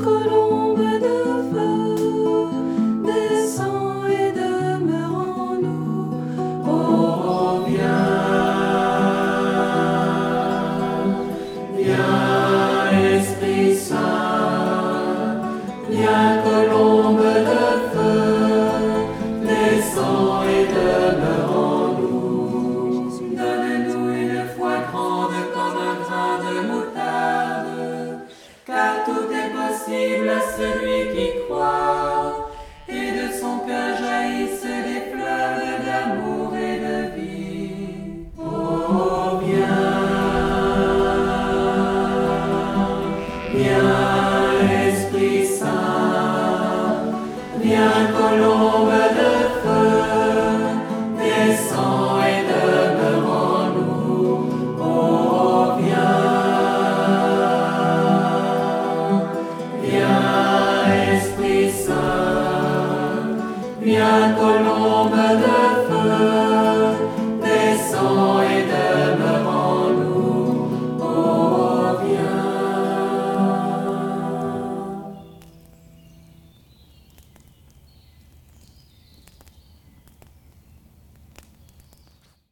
colombe de feu, descends et demeure en nous. Oh, viens, Esprit Saint, viens, colombe de feu, descends et demeure en nous. Donne-nous une foi grande comme un grain de moutarde, car tout est possible à celui qui croit, et de son cœur jaillissent des fleuves d'amour et de vie. Oh, viens, Esprit Saint, viens, colombe de feu, descends et demeure en nous. Oh, viens, Esprit Saint, viens, colombe de